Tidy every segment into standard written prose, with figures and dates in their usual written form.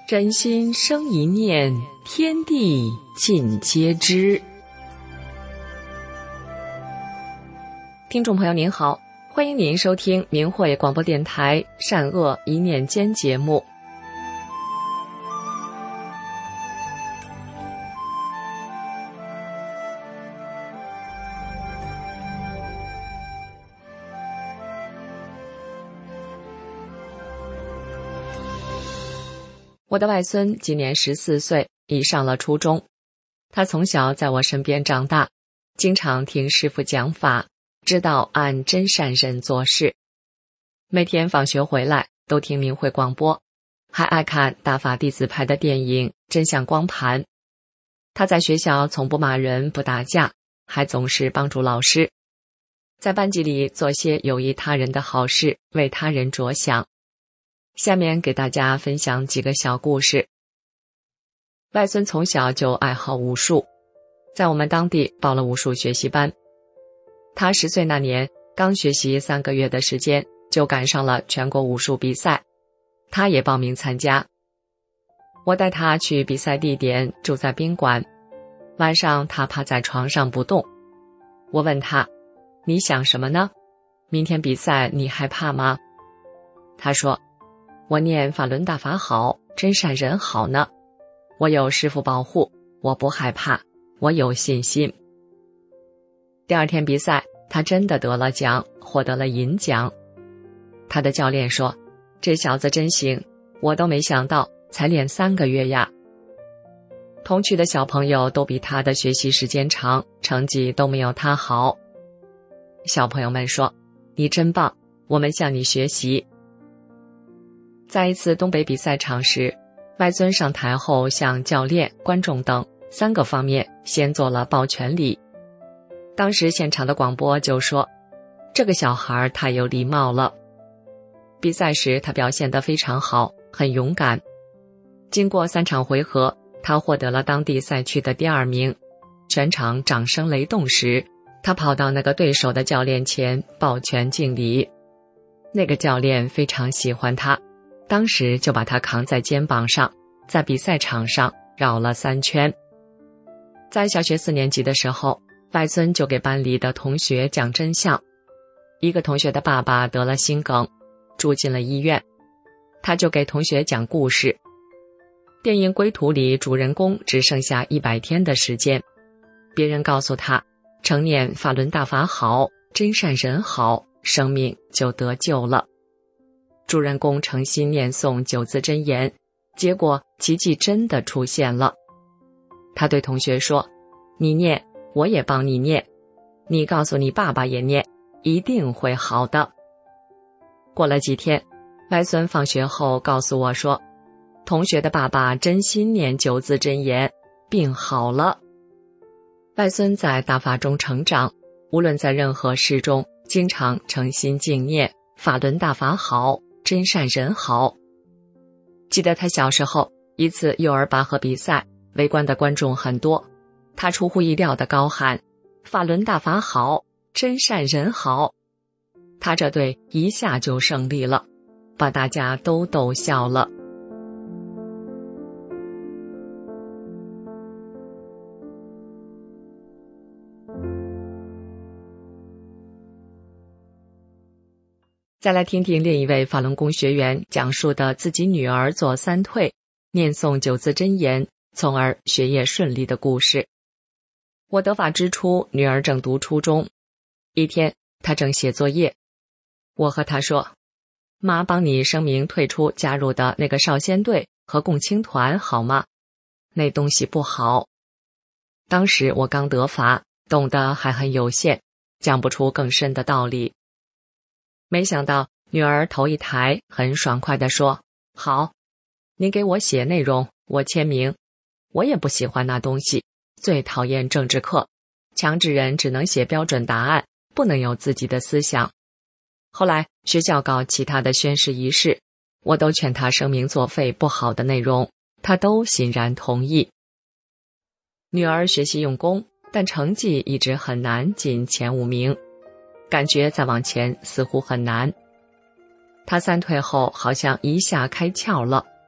真心生一念，天地尽皆知。听众朋友您好，欢迎您收听明慧广播电台善恶一念间节目。我的外孙今年14岁，已上了初中。他从小在我身边长大，经常听师父讲法，知道按真善人做事。每天放学回来都听明慧广播，还爱看大法弟子拍的电影《真相光盘》。他在学校从不骂人不打架，还总是帮助老师，在班级里做些有益他人的好事，为他人着想。下面给大家分享几个小故事。外孙从小就爱好武术，在我们当地报了武术学习班。他10岁那年刚学习3个月的时间，就赶上了全国武术比赛，他也报名参加。我带他去比赛地点，住在宾馆。晚上他趴在床上不动，我问他，你想什么呢？明天比赛你害怕吗？他说，我念法轮大法好，真善人好呢，我有师父保护，我不害怕，我有信心。第二天比赛，他真的得了奖，获得了银奖。他的教练说，这小子真行，我都没想到，才练3个月呀。同区的小朋友都比他的学习时间长，成绩都没有他好。小朋友们说，你真棒，我们向你学习。在一次东北比赛场时，外孙上台后向教练、观众等3个方面先做了抱拳礼。当时现场的广播就说，这个小孩太有礼貌了。比赛时他表现得非常好，很勇敢。经过3场回合，他获得了当地赛区的第2名。全场掌声雷动时，他跑到那个对手的教练前抱拳敬礼。那个教练非常喜欢他，当时就把他扛在肩膀上，在比赛场上绕了3圈。在小学4年级的时候，外孙就给班里的同学讲真相。一个同学的爸爸得了心梗，住进了医院，他就给同学讲故事。电影《归途》里主人公只剩下100天的时间，别人告诉他，常念法轮大法好，真善人好，生命就得救了。主人公诚心念诵9字真言，结果奇迹真的出现了。他对同学说，你念，我也帮你念，你告诉你爸爸也念，一定会好的。过了几天，外孙放学后告诉我说，同学的爸爸真心念9字真言，病好了。外孙在大法中成长，无论在任何事中，经常诚心敬念法轮大法好，真善人好。记得他小时候一次幼儿拔河比赛，围观的观众很多，他出乎意料地高喊，法轮大法好，真善人好。他这队一下就胜利了，把大家都逗笑了。再来听听另一位法轮功学员讲述的自己女儿做3退，念诵9字真言，从而学业顺利的故事。我得法之初，女儿正读初中。一天，她正写作业，我和她说，妈帮你声明退出加入的那个少先队和共青团好吗？那东西不好。当时我刚得法，懂得还很有限，讲不出更深的道理。没想到女儿头一抬，很爽快地说，好，您给我写内容，我签名。我也不喜欢那东西，最讨厌政治课，强制人只能写标准答案，不能有自己的思想。后来学校搞其他的宣誓仪式，我都劝他声明作废不好的内容，他都欣然同意。女儿学习用功，但成绩一直很难进前5名，感觉再往前似乎很难。他3退后好像一下开窍了，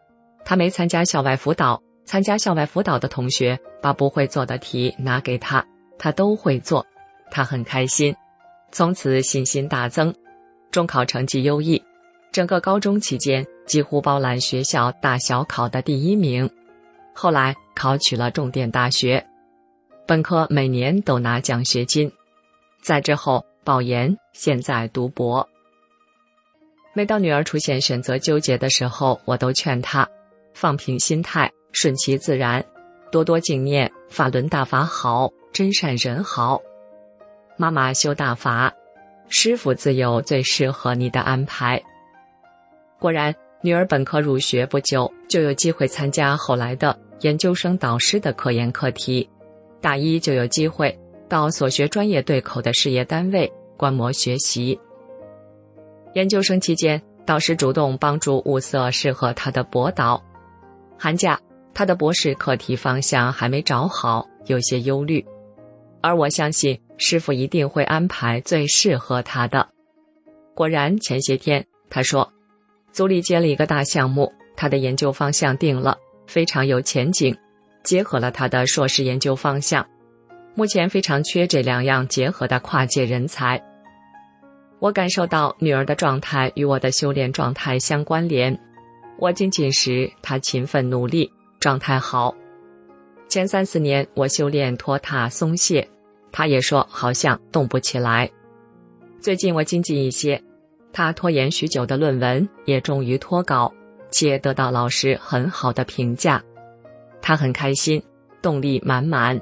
他没参加校外辅导，参加校外辅导的同学把不会做的题拿给他，他都会做，他很开心，从此信心大增，中考成绩优异，整个高中期间几乎包揽学校大小考的第1名，后来考取了重点大学，本科每年都拿奖学金，在之后保研，现在读博。每当女儿出现选择纠结的时候，我都劝她放平心态，顺其自然，多多静念法轮大法好，真善人好。妈妈修大法，师父自有最适合你的安排。果然，女儿本科入学不久，就有机会参加后来的研究生导师的科研课题，大一就有机会到所学专业对口的事业单位观摩学习。研究生期间，导师主动帮助物色适合他的博导。寒假，他的博士课题方向还没找好，有些忧虑。而我相信师父一定会安排最适合他的。果然，前些天他说，组里接了一个大项目，他的研究方向定了，非常有前景，结合了他的硕士研究方向。目前非常缺这2样结合的跨界人才。我感受到女儿的状态与我的修炼状态相关联。我精进时，她勤奋努力，状态好。前3、4年我修炼拖沓松懈，她也说好像动不起来。最近我精进一些，她拖延许久的论文也终于脱稿，且得到老师很好的评价。她很开心，动力满满。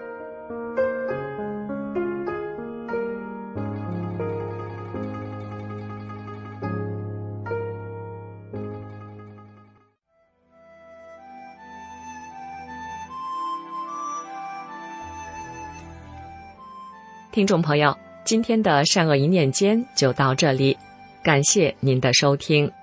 听众朋友，今天的善恶一念间就到这里，感谢您的收听。